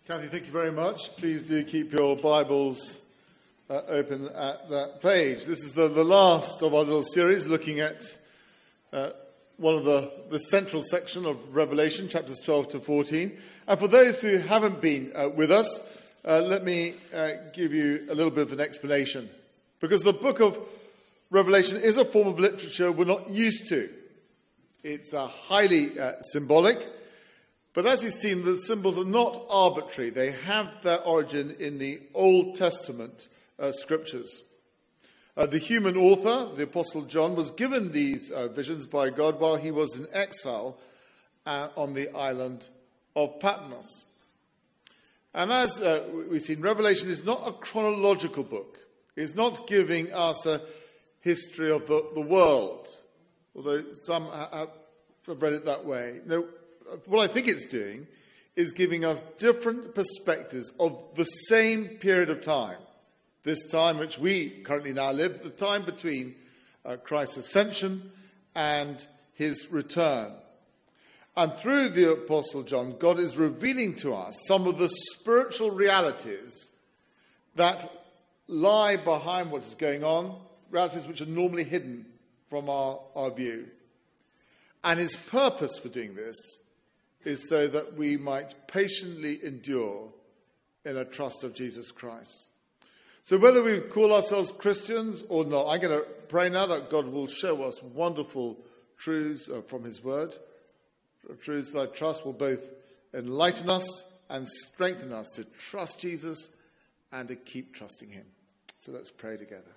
Kathy, thank you very much. Please do keep your Bibles open at that page. This is the last of our little series looking at one of the central section of Revelation, chapters 12 to 14. And for those who haven't been with us, let me give you a little bit of an explanation. Because the book of Revelation is a form of literature we're not used to. It's highly symbolic. But as we've seen, the symbols are not arbitrary. They have their origin in the Old Testament scriptures. The human author, the Apostle John, was given these visions by God while he was in exile on the island of Patmos. And as we've seen, Revelation is not a chronological book. It's not giving us a history of the world, although some have read it that way. No. What I think it's doing is giving us different perspectives of the same period of time. This time which we currently now live, the time between Christ's ascension and his return. And through the Apostle John, God is revealing to us some of the spiritual realities that lie behind what is going on, realities which are normally hidden from our view. And his purpose for doing this is so that we might patiently endure in a trust of Jesus Christ. So whether we call ourselves Christians or not, I'm going to pray now that God will show us wonderful truths from his word, truths that I trust will both enlighten us and strengthen us to trust Jesus and to keep trusting him. So let's pray together.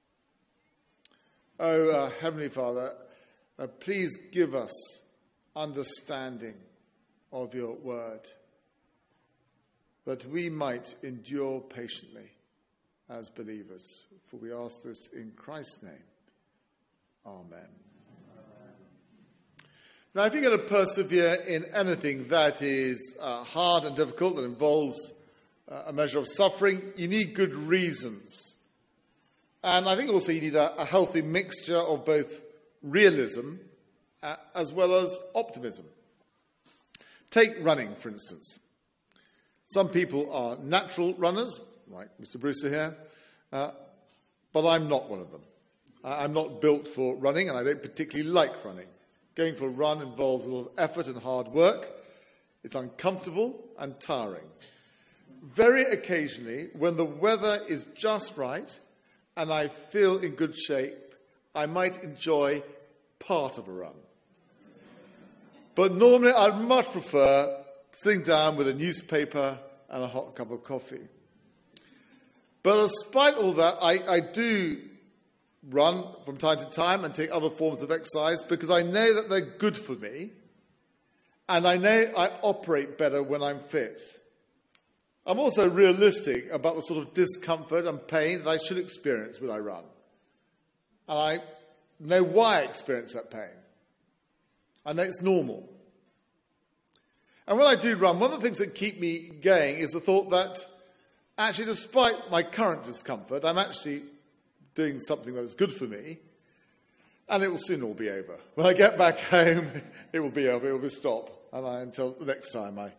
Oh, Heavenly Father, please give us understanding of your word, that we might endure patiently as believers. For we ask this in Christ's name. Amen. Now, if you're going to persevere in anything that is hard and difficult, that involves a measure of suffering, you need good reasons. And I think also you need a healthy mixture of both realism as well as optimism. Take running, for instance. Some people are natural runners, like Mr. Brewster here, but I'm not one of them. I'm not built for running, and I don't particularly like running. Going for a run involves a lot of effort and hard work. It's uncomfortable and tiring. Very occasionally, when the weather is just right and I feel in good shape, I might enjoy part of a run. But normally I'd much prefer sitting down with a newspaper and a hot cup of coffee. But despite all that, I do run from time to time and take other forms of exercise because I know that they're good for me. And I know I operate better when I'm fit. I'm also realistic about the sort of discomfort and pain that I should experience when I run. And I know why I experience that pain. I know it's normal. And when I do run, one of the things that keep me going is the thought that actually, despite my current discomfort, I'm actually doing something that is good for me, and it will soon all be over. When I get back home, it will be over, it will be stopped, until the next time I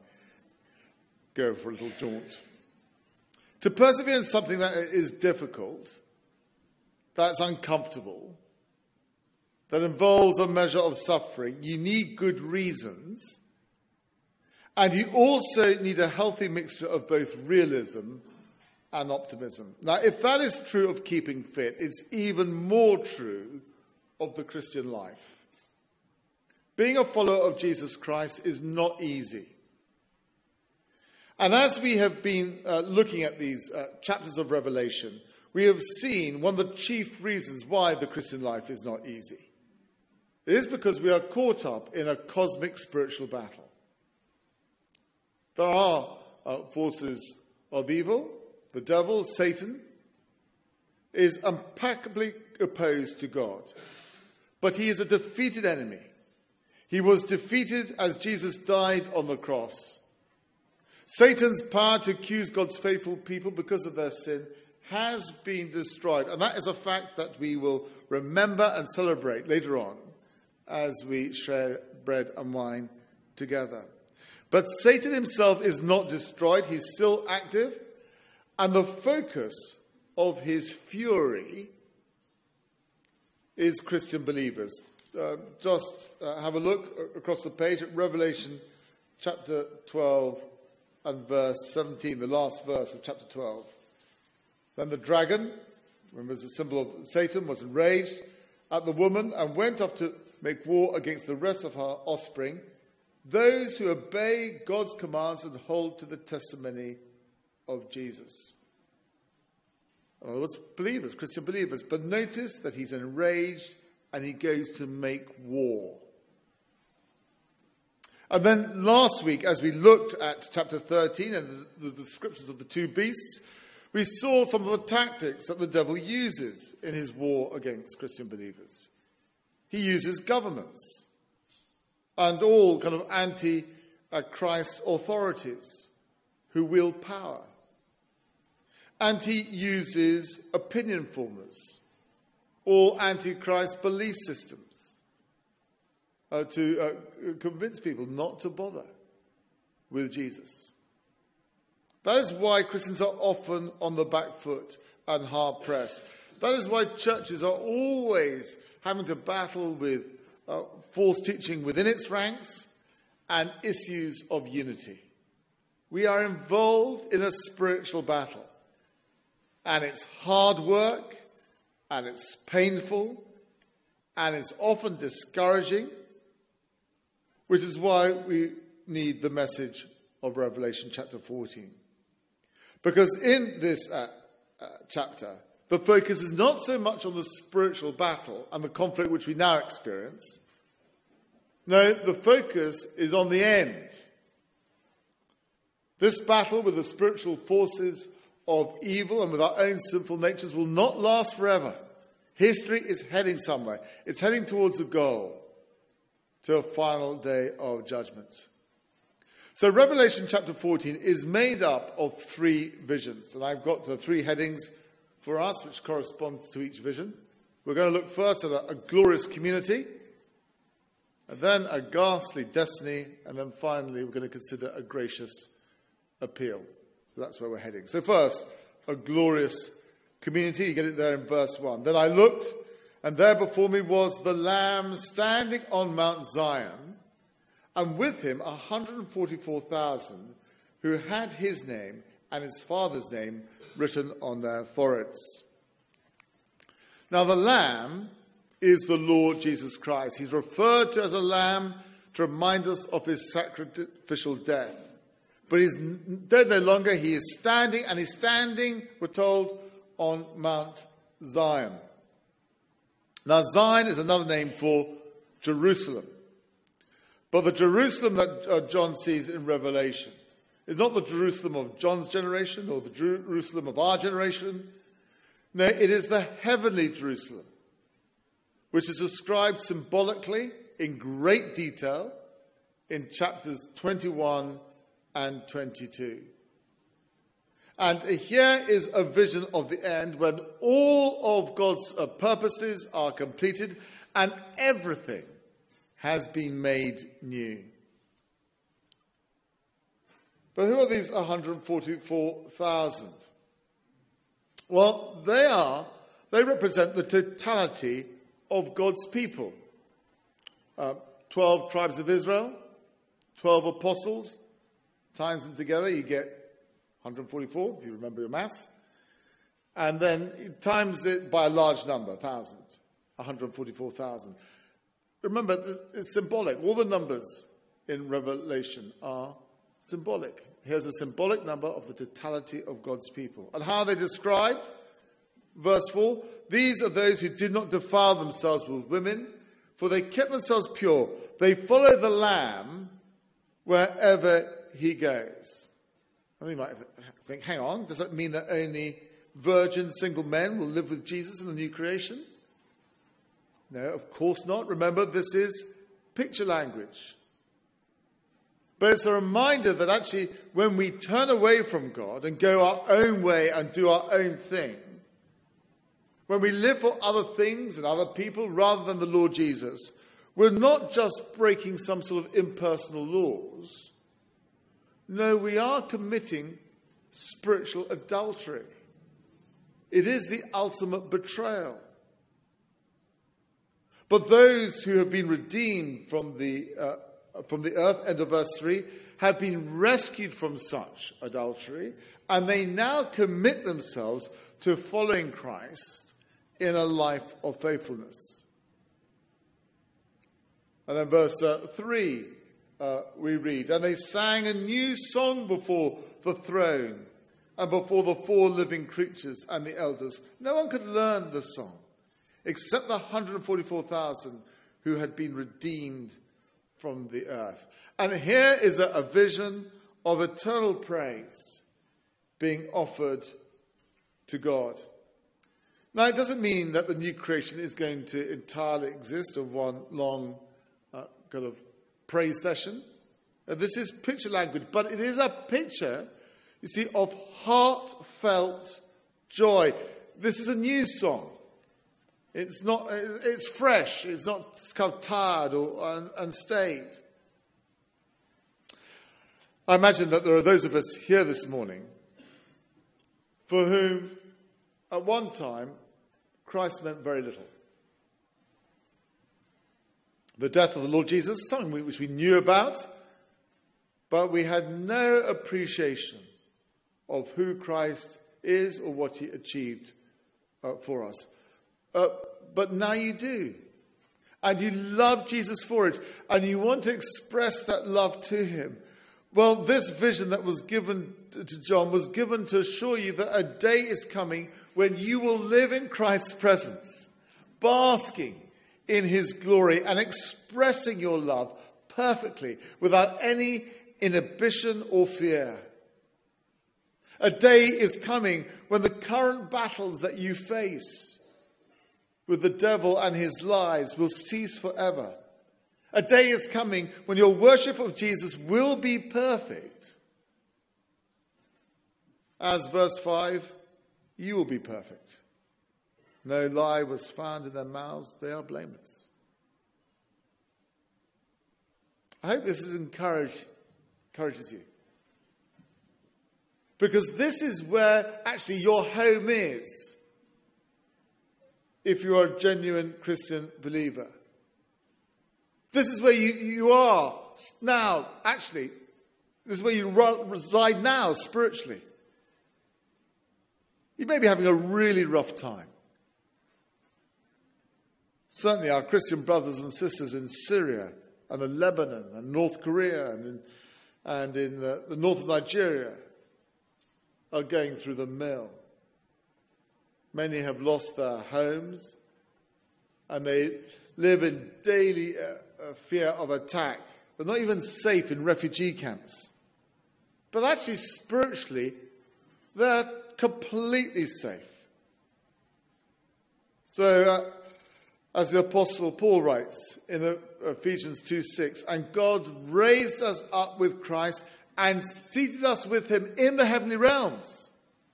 go for a little jaunt. To persevere in something that is difficult, that's uncomfortable, that involves a measure of suffering, you need good reasons, and you also need a healthy mixture of both realism and optimism. Now, if that is true of keeping fit, it's even more true of the Christian life. Being a follower of Jesus Christ is not easy. And as we have been looking at these chapters of Revelation, we have seen one of the chief reasons why the Christian life is not easy. It is because we are caught up in a cosmic spiritual battle. There are forces of evil. The devil, Satan, is implacably opposed to God. But he is a defeated enemy. He was defeated as Jesus died on the cross. Satan's power to accuse God's faithful people because of their sin has been destroyed. And that is a fact that we will remember and celebrate later on as we share bread and wine together. But Satan himself is not destroyed. He's still active. And the focus of his fury is Christian believers. Just have a look across the page at Revelation chapter 12 and verse 17, the last verse of chapter 12. Then the dragon, remember as a symbol of Satan, was enraged at the woman and went off to make war against the rest of her offspring, those who obey God's commands and hold to the testimony of Jesus. In other words, believers, Christian believers. But notice that he's enraged and he goes to make war. And then last week, as we looked at chapter 13 and the descriptions of the two beasts, we saw some of the tactics that the devil uses in his war against Christian believers. He uses governments and all kind of anti-Christ authorities who wield power. And he uses opinion formers or anti-Christ belief systems to convince people not to bother with Jesus. That is why Christians are often on the back foot and hard pressed. That is why churches are always having to battle with false teaching within its ranks and issues of unity. We are involved in a spiritual battle. And it's hard work, and it's painful, and it's often discouraging, which is why we need the message of Revelation chapter 14. Because in this chapter, the focus is not so much on the spiritual battle and the conflict which we now experience. No, the focus is on the end. This battle with the spiritual forces of evil and with our own sinful natures will not last forever. History is heading somewhere. It's heading towards a goal, to a final day of judgment. So Revelation chapter 14 is made up of three visions. And I've got three headings for us, which correspond to each vision. We're going to look first at a glorious community, and then a ghastly destiny, and then finally we're going to consider a gracious appeal. So that's where we're heading. So first, a glorious community. You get it there in verse 1. Then I looked, and there before me was the Lamb standing on Mount Zion, and with him 144,000 who had his name and his Father's name written on their foreheads. Now the Lamb is the Lord Jesus Christ. He's referred to as a lamb to remind us of his sacrificial death. But he's dead no longer. He is standing, and he's standing, we're told, on Mount Zion. Now, Zion is another name for Jerusalem. But the Jerusalem that John sees in Revelation is not the Jerusalem of John's generation or the Jerusalem of our generation. No, it is the heavenly Jerusalem, which is described symbolically in great detail in chapters 21 and 22. And here is a vision of the end when all of God's purposes are completed and everything has been made new. But who are these 144,000? Well, they represent the totality of God's people. 12 tribes of Israel, 12 apostles. Times them together, you get 144, if you remember your maths. And then times it by a large number, 1,000, 144,000. Remember, it's symbolic. All the numbers in Revelation are symbolic. Here's a symbolic number of the totality of God's people. And how are they described? Verse 4, these are those who did not defile themselves with women, for they kept themselves pure. They follow the Lamb wherever he goes. And you might think, hang on, does that mean that only virgin single men will live with Jesus in the new creation? No, of course not. Remember, this is picture language. But it's a reminder that actually when we turn away from God and go our own way and do our own thing, when we live for other things and other people rather than the Lord Jesus, we're not just breaking some sort of impersonal laws. No, we are committing spiritual adultery. It is the ultimate betrayal. But those who have been redeemed from the earth, end of verse 3, have been rescued from such adultery, and they now commit themselves to following Christ in a life of faithfulness. And then verse 3, we read, "And they sang a new song before the throne and before the four living creatures and the elders." No one could learn the song except the 144,000 who had been redeemed from the earth. And here is a vision of eternal praise being offered to God. Now, it doesn't mean that the new creation is going to entirely exist in one long kind of praise session. This is picture language, but it is a picture, you see, of heartfelt joy. This is a new song. It's fresh. It's not kind of tired or unstayed. I imagine that there are those of us here this morning for whom, at one time, Christ meant very little. The death of the Lord Jesus is something which we knew about, but we had no appreciation of who Christ is or what he achieved for us. But now you do. And you love Jesus for it. And you want to express that love to him. Well, this vision that was given to John was given to assure you that a day is coming when you will live in Christ's presence, basking in his glory and expressing your love perfectly without any inhibition or fear. A day is coming when the current battles that you face with the devil and his lies will cease forever. A day is coming when your worship of Jesus will be perfect. As verse 5, you will be perfect. No lie was found in their mouths. They are blameless. I hope this encourages you. Because this is where actually your home is. If you're a genuine Christian believer. This is where you are now, actually. This is where you reside now, spiritually. You may be having a really rough time. Certainly our Christian brothers and sisters in Syria and the Lebanon and North Korea and in the north of Nigeria are going through the mill. Many have lost their homes and they live in daily fear of attack. They're not even safe in refugee camps. But actually, spiritually, they're completely safe. So, as the Apostle Paul writes in Ephesians 2:6, "And God raised us up with Christ and seated us with him in the heavenly realms."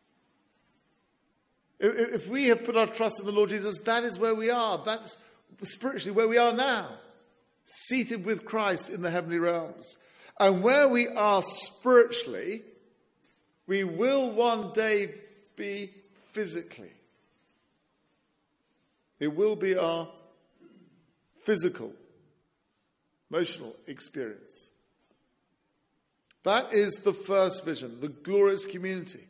If we have put our trust in the Lord Jesus, that is where we are. That's spiritually where we are now. Seated with Christ in the heavenly realms. And where we are spiritually, we will one day be physically. It will be our physical, emotional experience. That is the first vision, the glorious community.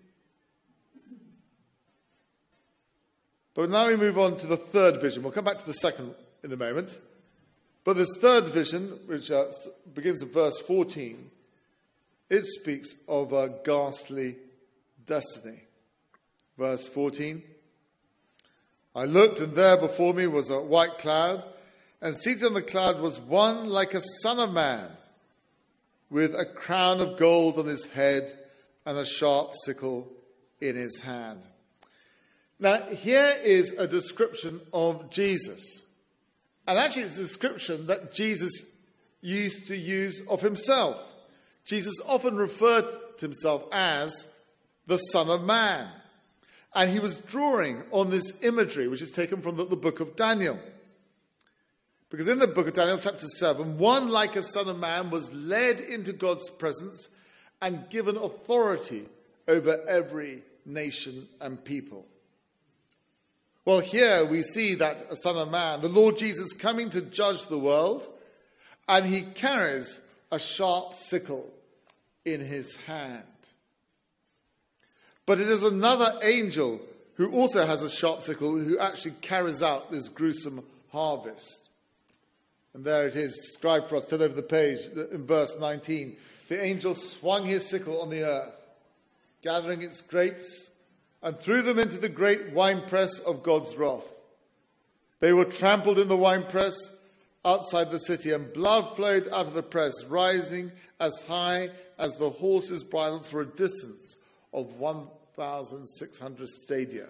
But now we move on to the third vision. We'll come back to the second in a moment. But this third vision, which begins at verse 14, it speaks of a ghastly destiny. Verse 14, "I looked, and there before me was a white cloud, and seated on the cloud was one like a son of man, with a crown of gold on his head and a sharp sickle in his hand." Now, here is a description of Jesus. And actually, it's a description that Jesus used to use of himself. Jesus often referred to himself as the Son of Man. And he was drawing on this imagery, which is taken from the book of Daniel. Because in the book of Daniel, chapter 7, one like a son of man was led into God's presence, and given authority over every nation and people. Well, here we see that a Son of Man, the Lord Jesus, coming to judge the world, and he carries a sharp sickle in his hand. But it is another angel who also has a sharp sickle who actually carries out this gruesome harvest. And there it is, described for us, turn over the page, in verse 19. The angel swung his sickle on the earth, gathering its grapes, and threw them into the great winepress of God's wrath. They were trampled in the winepress outside the city, and blood flowed out of the press, rising as high as the horses' bridles for a distance of 1,600 stadia.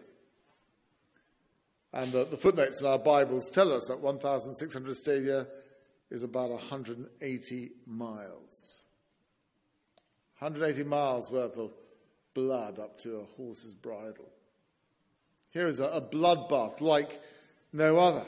And the footnotes in our Bibles tell us that 1,600 stadia is about 180 miles. 180 miles worth of blood up to a horse's bridle. Here is a bloodbath like no other.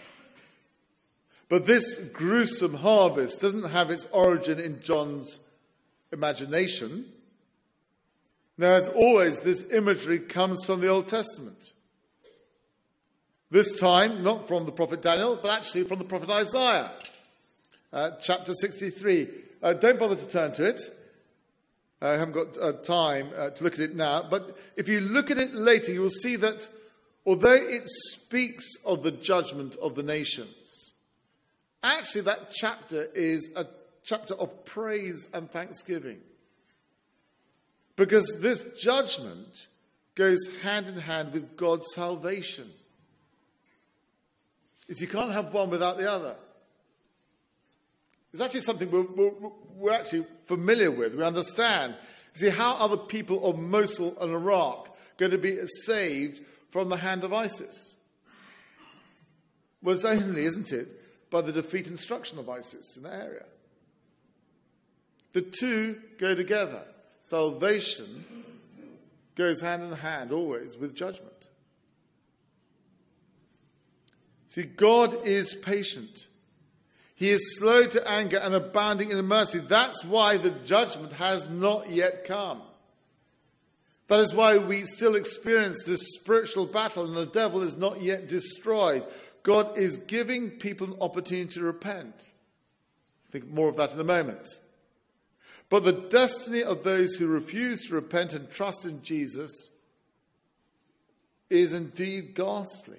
But this gruesome harvest doesn't have its origin in John's imagination. Now, as always, this imagery comes from the Old Testament. This time, not from the prophet Daniel, but actually from the prophet Isaiah, chapter 63. Don't bother to turn to it. I haven't got time to look at it now. But if you look at it later, you will see that although it speaks of the judgment of the nations, actually that chapter is a chapter of praise and thanksgiving. Because this judgment goes hand in hand with God's salvation. You can't have one without the other. It's actually something we're actually familiar with. We understand. You see, how are the people of Mosul and Iraq going to be saved from the hand of ISIS? Well, it's only, isn't it, by the defeat and destruction of ISIS in that area. The two go together. Salvation goes hand in hand always with judgment. See, God is patient. He is slow to anger and abounding in mercy. That's why the judgment has not yet come. That is why we still experience this spiritual battle and the devil is not yet destroyed. God is giving people an opportunity to repent. I'll think more of that in a moment. But the destiny of those who refuse to repent and trust in Jesus is indeed ghastly.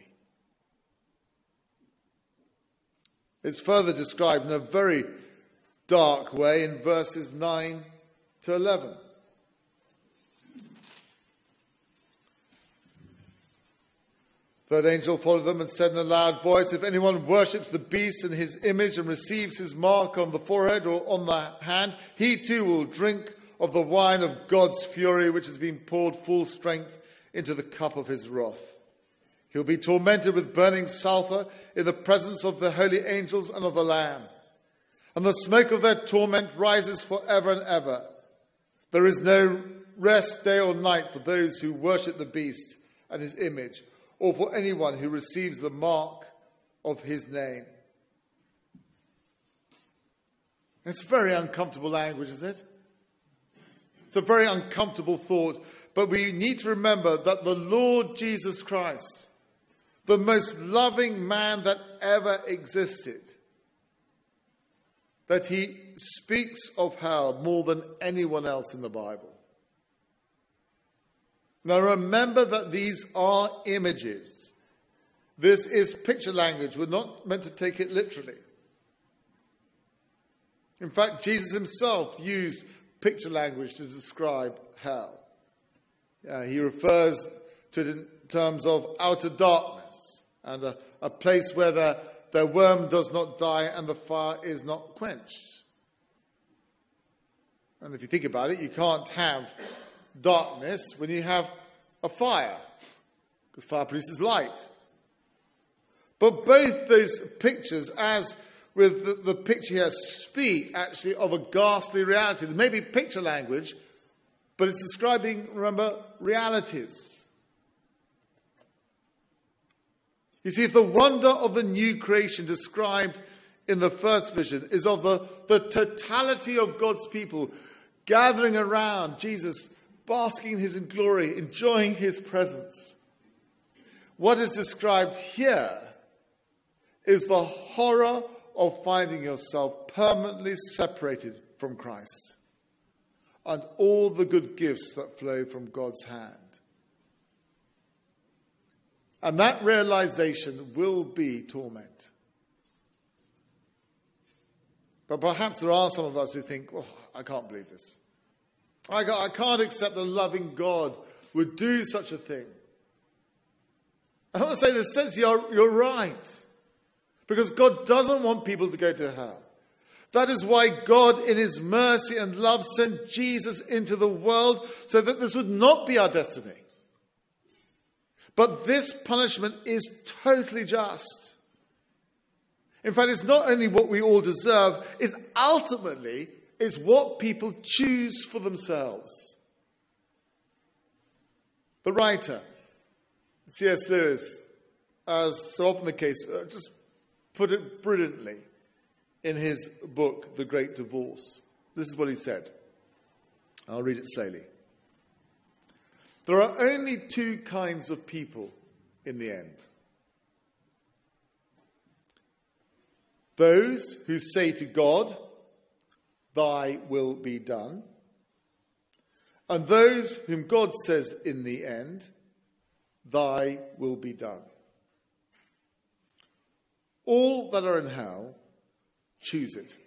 It's further described in a very dark way in verses 9 to 11. Third angel followed them and said in a loud voice, "If anyone worships the beast and his image and receives his mark on the forehead or on the hand, he too will drink of the wine of God's fury, which has been poured full strength into the cup of his wrath. He'll be tormented with burning sulfur in the presence of the holy angels and of the Lamb. And the smoke of their torment rises forever and ever. There is no rest day or night for those who worship the beast and his image, or for anyone who receives the mark of his name." It's very uncomfortable language, isn't it? It's a very uncomfortable thought, but we need to remember that the Lord Jesus Christ, the most loving man that ever existed, that he speaks of hell more than anyone else in the Bible. Now remember that these are images. This is picture language. We're not meant to take it literally. In fact, Jesus himself used picture language to describe hell. He refers to it in terms of outer darkness and a place where the worm does not die and the fire is not quenched. And if you think about it, you can't have darkness when you have a fire, because fire produces light. But both those pictures, as with the picture here, speak actually of a ghastly reality. There may be picture language, but it's describing, remember, realities. You see, if the wonder of the new creation described in the first vision is of the totality of God's people, gathering around Jesus, basking in his glory, enjoying his presence. What is described here is the horror of finding yourself permanently separated from Christ and all the good gifts that flow from God's hand. And that realization will be torment. But perhaps there are some of us who think, oh, I can't believe this. I can't accept the loving God would do such a thing. I want to say, in a sense, you're right. Because God doesn't want people to go to hell. That is why God, in his mercy and love, sent Jesus into the world so that this would not be our destiny. But this punishment is totally just. In fact, it's not only what we all deserve, it's ultimately what people choose for themselves. The writer, C.S. Lewis, as so often the case, just put it brilliantly in his book, The Great Divorce. This is what he said. I'll read it slowly. There are only two kinds of people in the end. Those who say to God, "Thy will be done," and those whom God says in the end, "Thy will be done." All that are in hell choose it.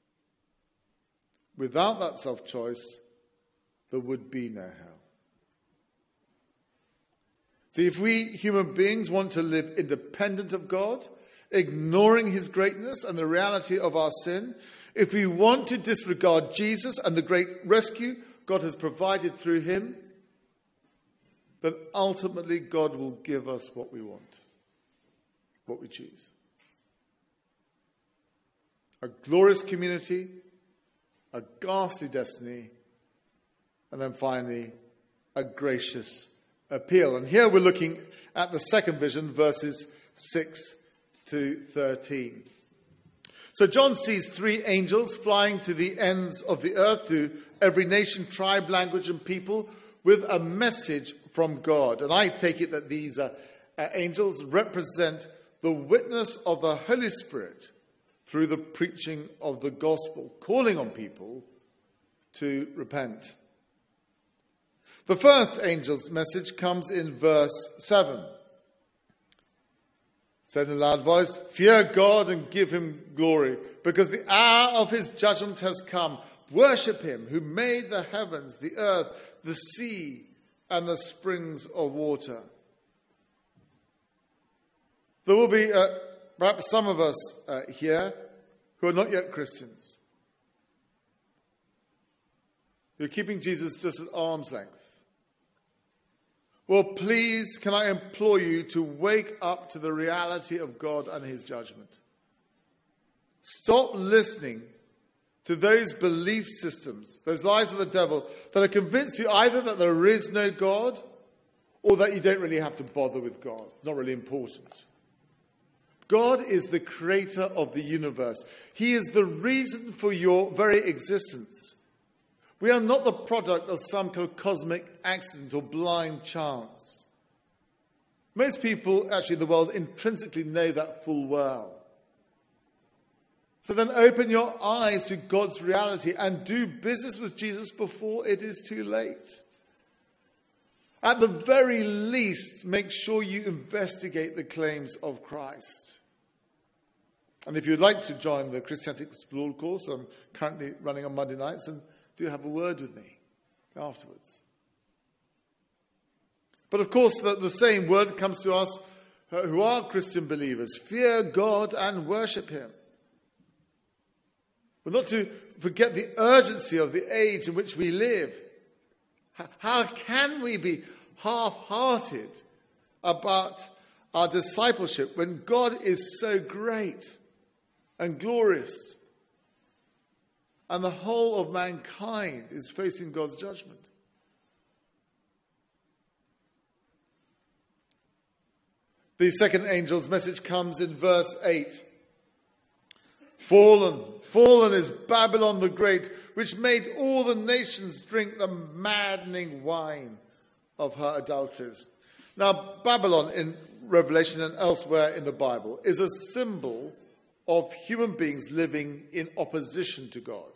Without that self-choice, there would be no hell. See, if we human beings want to live independent of God, ignoring his greatness and the reality of our sin, if we want to disregard Jesus and the great rescue God has provided through him, then ultimately God will give us what we want, what we choose. A glorious community, a ghastly destiny, and then finally, a gracious appeal. And here we're looking at the second vision, verses 6 to 13. So John sees three angels flying to the ends of the earth, to every nation, tribe, language, and people, with a message from God. And I take it that these angels represent the witness of the Holy Spirit through the preaching of the gospel, calling on people to repent. The first angel's message comes in verse 7. Said in a loud voice, "Fear God and give him glory, because the hour of his judgment has come. Worship him who made the heavens, the earth, the sea, and the springs of water." There will be perhaps some of us here who are not yet Christians, who are keeping Jesus just at arm's length. Well, please, can I implore you to wake up to the reality of God and his judgment. Stop listening to those belief systems, those lies of the devil, that have convinced you either that there is no God or that you don't really have to bother with God. It's not really important. God is the creator of the universe. He is the reason for your very existence. We are not the product of some kind of cosmic accident or blind chance. Most people actually in the world intrinsically know that full well. So then open your eyes to God's reality and do business with Jesus before it is too late. At the very least, make sure you investigate the claims of Christ. And if you'd like to join the Christianity Explored course, I'm currently running on Monday nights, and do have a word with me afterwards. But of course, the same word comes to us who are Christian believers. Fear God and worship him. We're not to forget the urgency of the age in which we live. How can we be half-hearted about our discipleship when God is so great and glorious and the whole of mankind is facing God's judgment? The second angel's message comes in verse 8. Fallen is Babylon the Great, which made all the nations drink the maddening wine of her adulteries. Now, Babylon in Revelation and elsewhere in the Bible is a symbol of human beings living in opposition to God.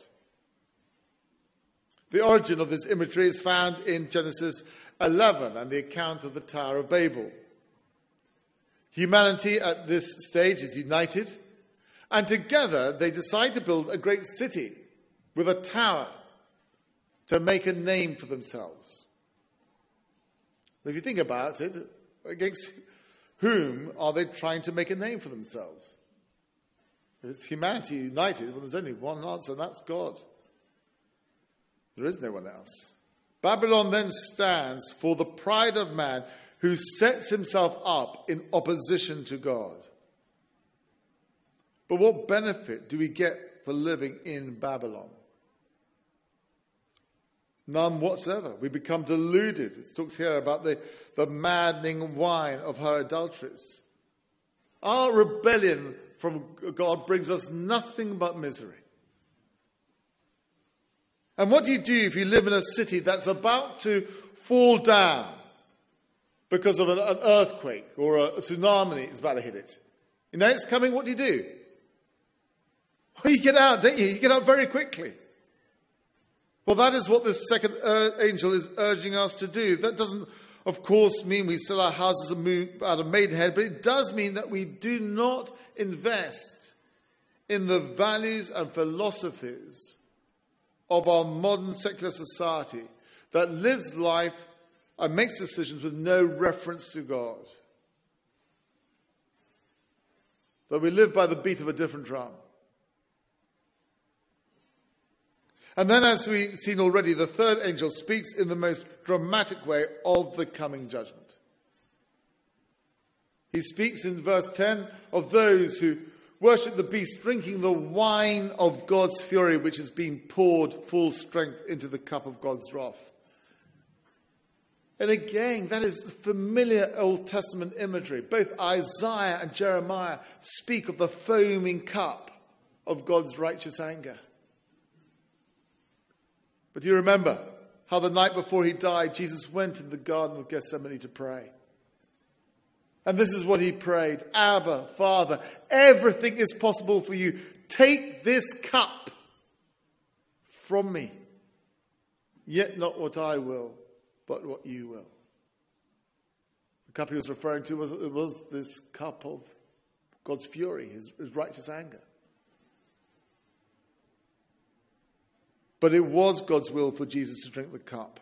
The origin of this imagery is found in Genesis 11 and the account of the Tower of Babel. Humanity at this stage is united, and together they decide to build a great city with a tower to make a name for themselves. If you think about it, against whom are they trying to make a name for themselves? If it's humanity united, well, there's only one answer, and that's God. There is no one else. Babylon then stands for the pride of man who sets himself up in opposition to God. But what benefit do we get for living in Babylon? None whatsoever. We become deluded. It talks here about the maddening wine of her adulteries. Our rebellion from God brings us nothing but misery. And what do you do if you live in a city that's about to fall down because of an earthquake or a tsunami is about to hit it? You know it's coming, what do? Well, you get out, don't you? You get out very quickly. Well, that is what this second angel is urging us to do. That doesn't, of course, mean we sell our houses and move out of Maidenhead, but it does mean that we do not invest in the values and philosophies of our modern secular society that lives life and makes decisions with no reference to God. That we live by the beat of a different drum. And then, as we've seen already, the third angel speaks in the most dramatic way of the coming judgment. He speaks in verse 10 of those who worship the beast, drinking the wine of God's fury, which has been poured full strength into the cup of God's wrath. And again, that is familiar Old Testament imagery. Both Isaiah and Jeremiah speak of the foaming cup of God's righteous anger. But do you remember how the night before he died, Jesus went in the Garden of Gethsemane to pray? And this is what he prayed. Abba, Father, everything is possible for you. Take this cup from me. Yet not what I will, but what you will. The cup he was referring to was this cup of God's fury, his righteous anger. But it was God's will for Jesus to drink the cup,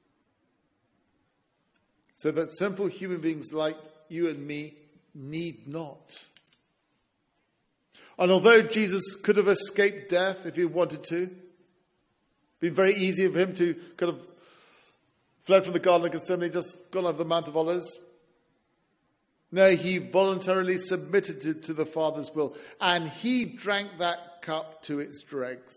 so that sinful human beings like you and me need not. And although Jesus could have escaped death if he wanted to, it'd been very easy for him to kind of fled from the Garden of Gethsemane, just gone over the Mount of Olives. No, he voluntarily submitted to the Father's will, and he drank that cup to its dregs.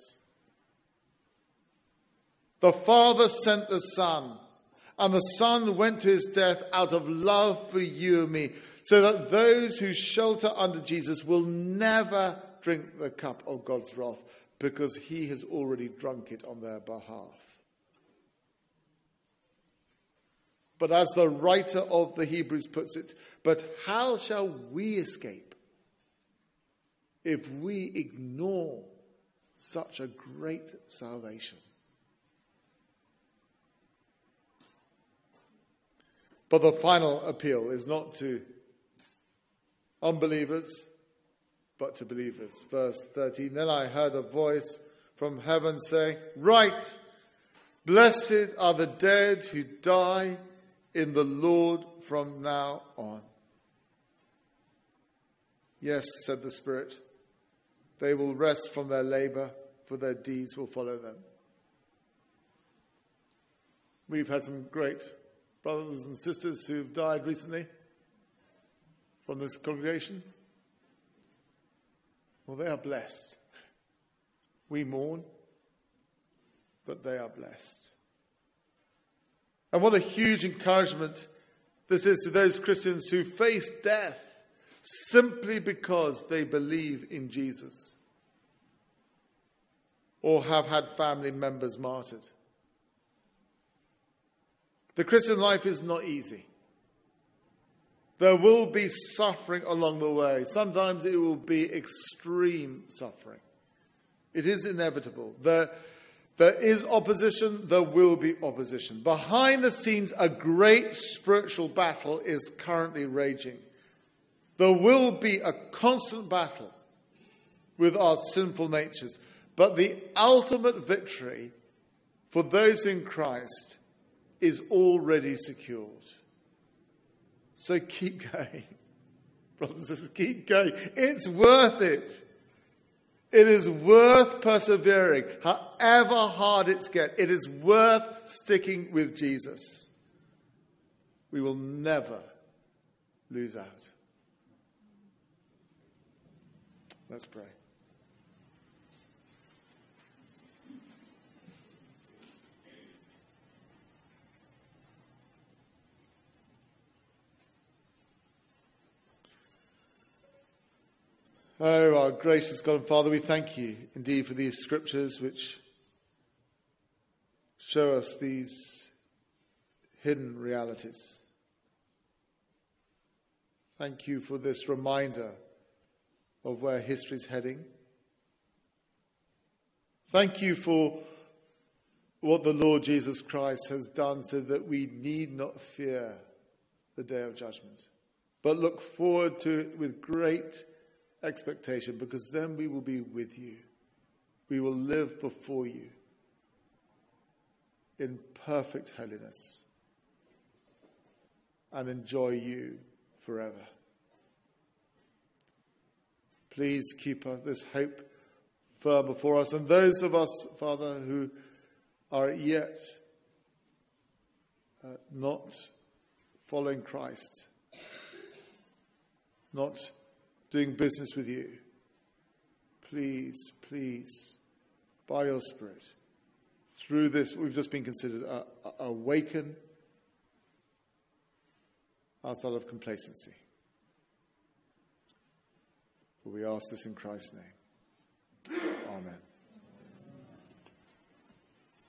The Father sent the Son, and the Son went to his death out of love for you and me, so that those who shelter under Jesus will never drink the cup of God's wrath, because he has already drunk it on their behalf. But as the writer of the Hebrews puts it, but how shall we escape if we ignore such a great salvation? But the final appeal is not to unbelievers, but to believers. Verse 13, then I heard a voice from heaven saying, "Write, blessed are the dead who die in the Lord from now on." Yes, said the Spirit, they will rest from their labor, for their deeds will follow them. We've had some great brothers and sisters who've died recently from this congregation. Well, they are blessed. We mourn, but they are blessed. And what a huge encouragement this is to those Christians who face death simply because they believe in Jesus. or have had family members martyred. The Christian life is not easy. There will be suffering along the way. Sometimes it will be extreme suffering. It is inevitable. There is opposition, there will be opposition. Behind the scenes, a great spiritual battle is currently raging. There will be a constant battle with our sinful natures. But the ultimate victory for those in Christ is already secured. So keep going. Brothers and sisters, keep going. It's worth it. It is worth persevering, however hard it gets. It is worth sticking with Jesus. We will never lose out. Let's pray. Oh, our gracious God and Father, we thank you indeed for these scriptures which show us these hidden realities. Thank you for this reminder of where history is heading. Thank you for what the Lord Jesus Christ has done so that we need not fear the day of judgment, but look forward to it with great expectation, because then we will be with you. We will live before you in perfect holiness and enjoy you forever. Please keep this hope firm before us. And those of us, Father, who are yet not following Christ, not doing business with you, please, by your Spirit, through this we've just been considered, awaken us out of complacency. For we ask this in Christ's name. Amen.